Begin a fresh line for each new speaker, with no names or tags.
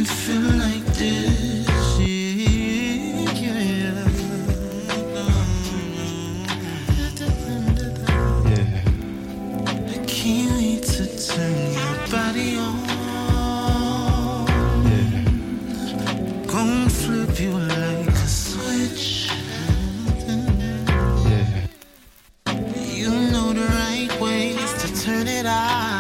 feel like this, yeah. I can't wait to turn your body on. Gonna flip you like a switch. You know the right ways to turn it on.